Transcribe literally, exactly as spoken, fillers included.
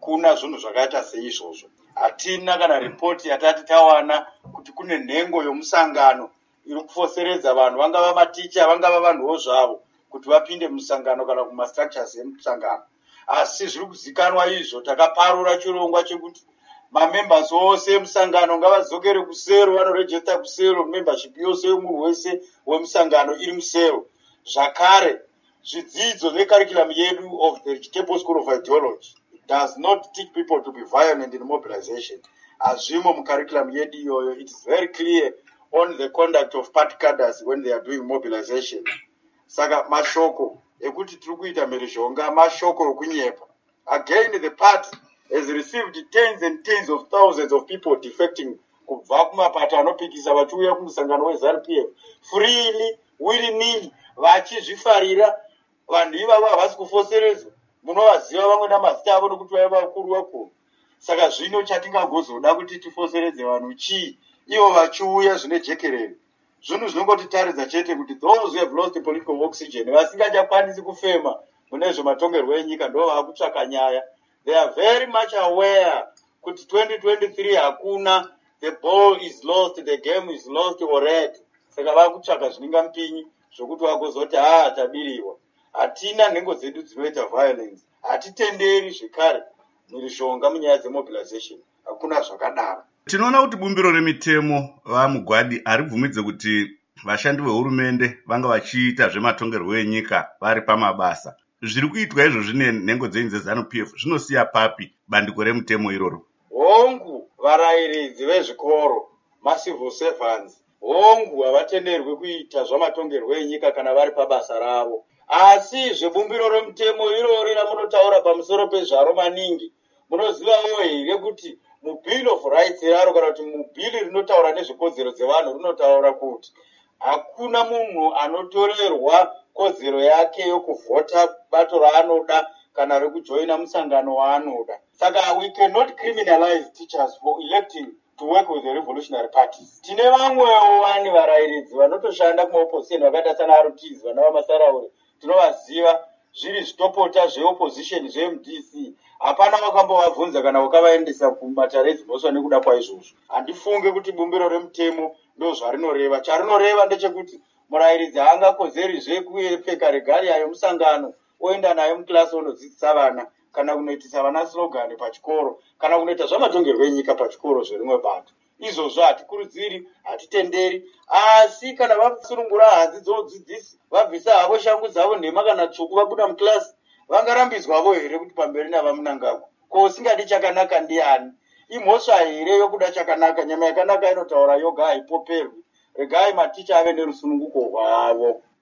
hakuna zvinhu zvakaita seizvozvo. Hatina kana ripoti yatati tawana kuti kune nhengo yomusangano iri kufoseredza vanhu, vangava maticha, vangava vanhuwo zvavo, kuti vapinde musangano kana kumastructures emusangano. Asi zviri kuzikanwa izvo, takaparura chirongwa chekuti mamembers ose emusangano ngavadzokere kusero, vanorejista kusero, membership yose yomunhu wese wemusangano iri musero. Zvakare, zvidzidzo necurriculum yedu of the Chitepo School of Ideology does not teach people to be violent in mobilization. Azvimo mucurriculum yedu iyoyo. It is very clear on the conduct of party cadres when they are doing mobilization. Saka mashoko ekuti tiri kuita mhirizhonga mashoko okunyepa. Again, the party has received tens and tens of thousands of people defecting kubva kumapato anopikisa vachiuya kumusangano weZANU P F freely, willy-nilly, vachizvifarira. Vanhu ivavo havasi kufoseredzwa. Munovaziva vamwe namazita avo nokuti vaiva vakuru vakuru. Saka zvino chatingagozoda kuti tifoseredze vanhu chii? Ivo vachiuya zvine jekerere. Zvinhu zvinongotitaridza chete kuti those who have lost the political oxygen, vasingachakwanisi kufema mune zvematongerwo enyika, ndo vakutsvaka nyaya. They are very much aware kuti twenty twenty-three hakuna, the ball is lost, the game is lost already. Saka vakutsvaka zviningampinyi zvokuti vagozoti ah tabiriwa. Hatina nhengo dzedu dzinoita violence. Hatitenderi zvekare mhirizhonga munyaya dzemobilization. Hakuna zvakadaro. Tinoona kuti bumbiro remitemo vaMugwadi haribvumidze kuti vashandi vehurumende vanga vachiita zvematongerwo enyika vari pamabasa. Zviri kuitwa izvo zvine nhengo dzenyu dzeZANU P F zvinosiya papi bandiko remutemo iroro? Hongu varayiridzi vezvikoro, macivil servants, hongu havatenderwi kuita zvamatongerwo enyika kana vari pabasa ravo. Asi zvebumbiro remutemo irori ramunotaura pamusoro pezvaro maningi, munozivawo here kuti mubill of rights raro kana kuti mubhili rinotaura nezvekodzero dzevanhu rinotaura kuti hakuna munhu anotorerwa kodzero yake yokuvhota bato raanoda kana rekujoina musangano waanoda. Saka we cannot criminalize teachers for electing to work with the revolutionary parties. Tine vamwewo vani varayiridzi vanotoshanda kumaopposition vakaita sana R T S vana vaMasaraure, tinovaziva zviri zvitopota zveopposition zveM D C. Hapana wakambovabvunza kana wakavaendesa kumatare edzimhosva nekuda kwaizvozvo. Handifunge kuti bumbiro remutemo ndo zvarinoreva. Charinoreva ndechekuti murayiridzi haangakodzerizve kupfeka regalia yomusangano oenda nayo mukilasi onodzidzisa vana, kana kunoitisa vana slogan pachikoro, kana kunoita zvamatongerwo enyika pachikoro zverimwe bato. Izvozvo hatikurudziri, hatitenderi. Asi kana vasunungura hadzi dzodzidzisi, vabvisa havo shangu dzavo nhema kana tsvuku, vabuda mukilasi, vangarambidzwavo here kuti pamberi navamunangagwa? Ko usingadi chakanaka ndiani? Imhosva here yokuda chakanaka? Nyama yakanaka inotaura yoga haipoperwi. Regai maticha ave nerusununguko rwavo.